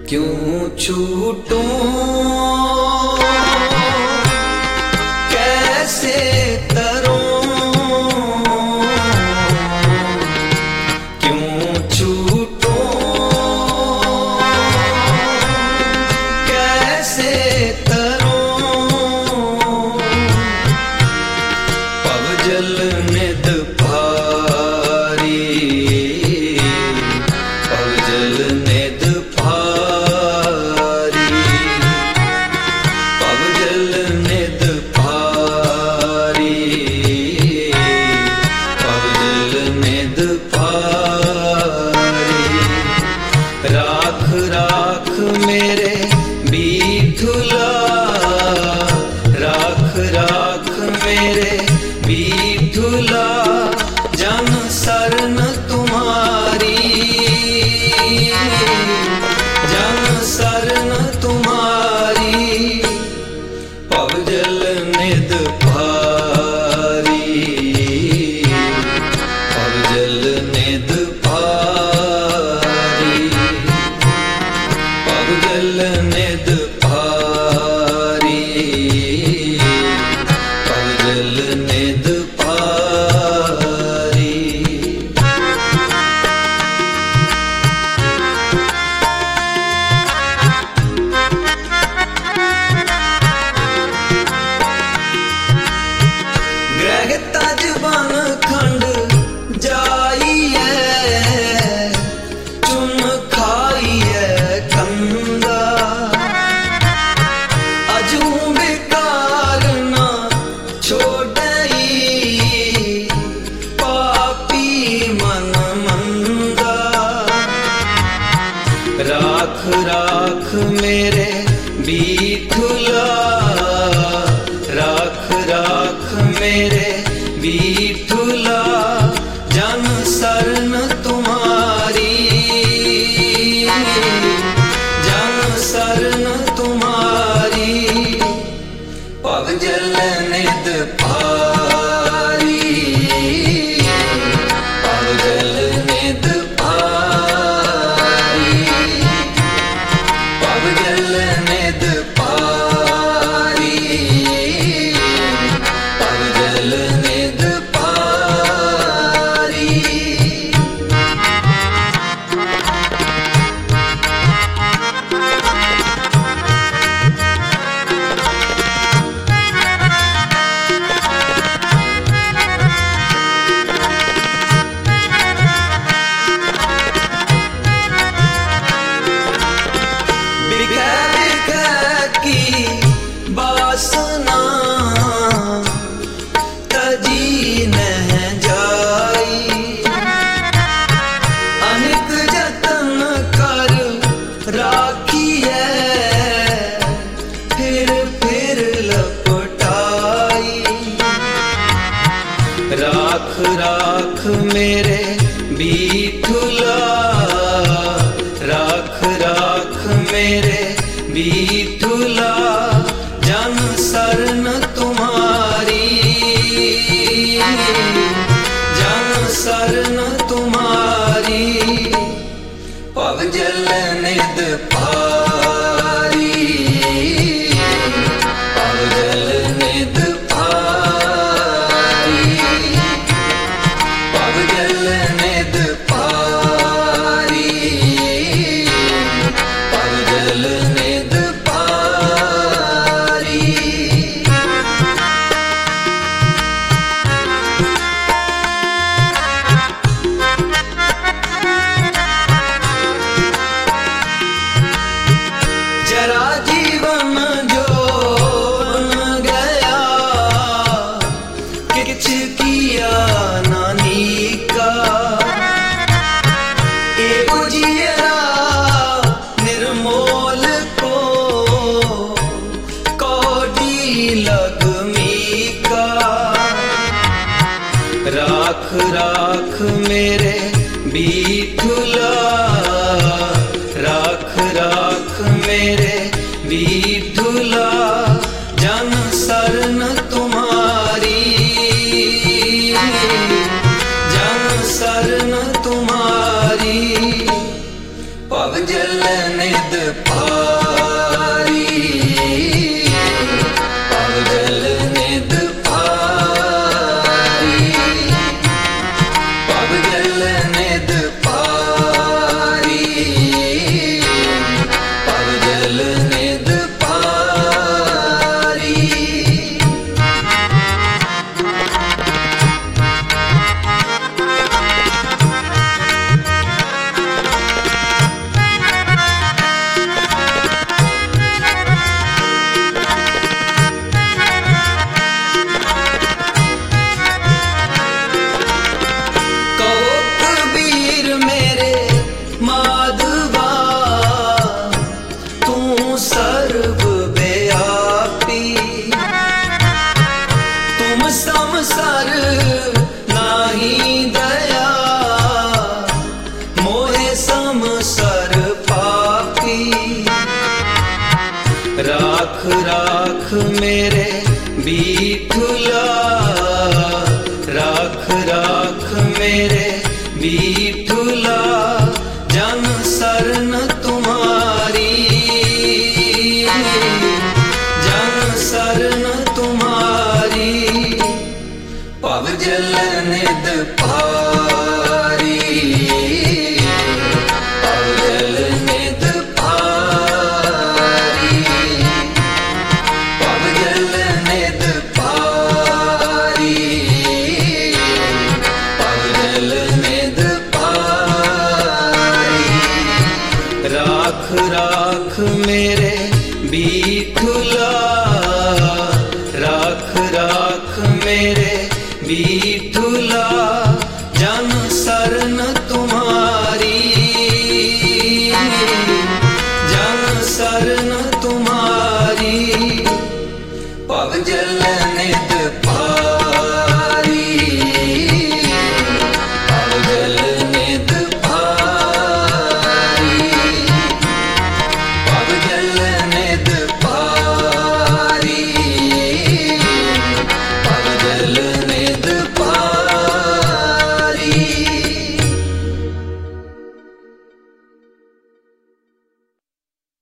क्यों छूटूं कैसे तरूं, क्यों छूटूं कैसे तरूं, पवजल निद भारी, पवजल निद भारी, पवजल निद भारी, पवजल निद भारी। राख राख मेरे बीठुला, राख राख मेरे बीठुला, जन सरन तुम्हारी, जन सरन तुम्हारी, पवजल निद भारी, पवजल निद भारी, पवजल निद भारी, पवजल निद भारी। ग्रह तजबन खंड जाइए, चुन खाइए कंदा, अजू बेकार ना छोड़ई, पापी मन मंदा। राख राख मेरे बीठुला, राख राख मेरे बीठुला, जन सरन तुम्हारी, जन सरन तुम्हारी, पवजल निद भारी, पवजल निद भारी, पवजल निद भारी, पवजल निद भारी। बिखै बिखै की बासना, तजी नह जाई, अनेक जतन कर राखिए, फिर लपटाई। राख राख मेरे बीठुला, राख राख मेरे बीठुला, जन सरन तुम्हारी, जन सरन तुम्हारी, पवजल निद भारी, पवजल निद भारी, पवजल निद भारी, पवजल निद भारी। पग जल निद पारी, पग जल निद पारी, पग जल निद पारी, पग जल निद पारी। संसार नाही दया, मोहे समसर पापी। राख राख मेरे बीठुला, राख राख मेरे बीठुला, जन शरण तुम्हारी, जन शरण तुम्हारी। पग जल निद पारी, पग जल निद पारी, पग जल निद पारी, पग जल निद पारी। राख राख मेरे बीठुला, राख राख मेरे बीठुला, जन शरण तुम्हारी, जन शरण तुम्हारी। पग जल